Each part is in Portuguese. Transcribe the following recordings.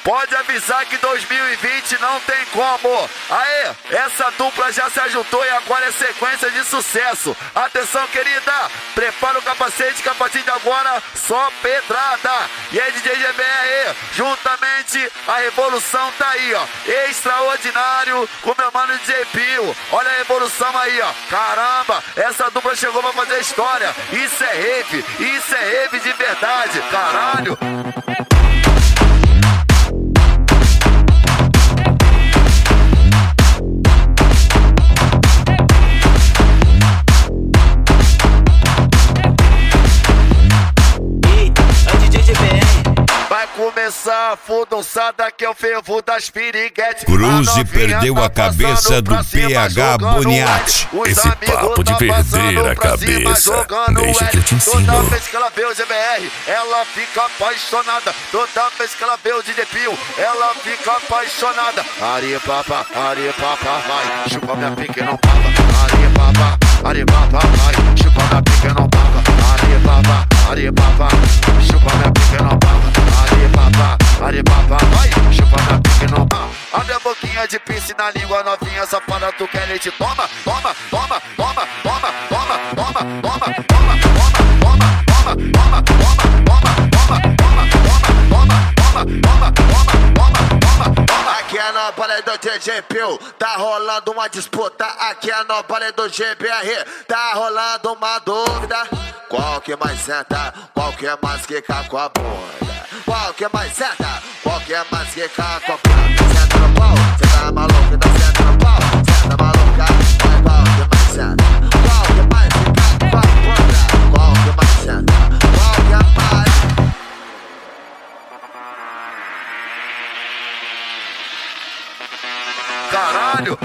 pode avisar que 2020 não tem como. Aê, essa dupla já se ajuntou e agora é sequência de sucesso. Atenção, querida, prepara o capacete que a partir de agora só pedrada. E aí, DJ GBR, juntamente a revolução tá aí, ó. Extraordinário com meu mano DJ Pio. Olha a revolução aí, ó. Caramba, essa dupla chegou pra fazer história. Isso é rave de verdade. Caralho. Vai começar a fudunçada que é o fervo das piriguetes. Cruz perdeu a cabeça do PH Boniati. Esse papo de perder a cabeça, deixa que eu te ensino. Toda vez que ela vê o GBR, ela fica apaixonada. Toda vez que ela vê o DJ Pio, ela fica apaixonada. Aripapa, vai, chupa minha pique não paga. Aripapa, vai, chupa minha pique não paga. Aripapa, chupa minha pique não paga. Aripapa, vai, chupa minha pique não paga. Abre a boquinha de pince na língua novinha, safada, tu quer leite? Toma. Aqui é no baile do DJ Pio, tá rolando uma disputa. Aqui é no baile do GBR, tá rolando uma dúvida. Qual que mais senta? Qual que é mais que cá com a bunda? Qual que é mais senta? Qual que é mais que cá com a bunda? Senta no pau, cê tá maluco, então senta no pau. Senta maluca, vai qual que mais senta? Qual que mais que cá com a bunda? Qual que mais senta? Qual que é mais? Caralho.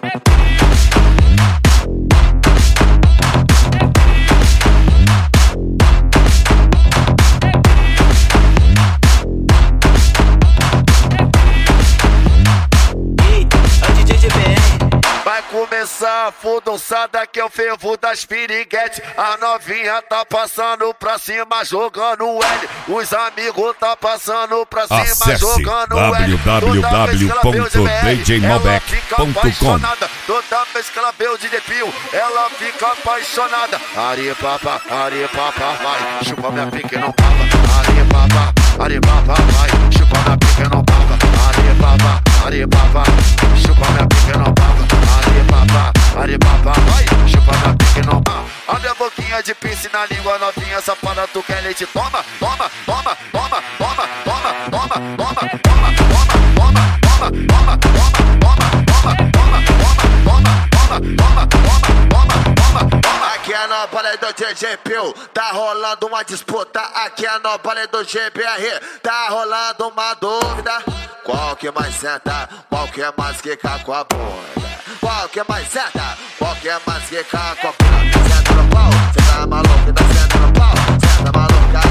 Vai começar a fudunçada que é o fervo das piriguetes. A novinha tá passando pra cima jogando L. Os amigos tá passando pra cima jogando L. www.djmalbec.com. Toda vez que ela vê o DJ Pio, ela fica apaixonada. Aripapa, vai, chupa minha pique não paga. Aripapa, vai, chupa minha pique não paga. Aripapa, chupa minha pique não paga. Aripapa, vai, chupa minha pique não paga. Abre a boquinha de pince na língua novinha, safada, tu quer leite? Toma. Aqui é no baile do DJ Pio, tá rolando uma disputa. Aqui é no baile do GBR, tá rolando uma dúvida. Qual que mais senta? Qual que é mais que cá com a bunda? Qual que mais senta? Qual que é mais que cá com a bunda? Senta no pau, cê tá maluco, então senta no pau. Senta maluca,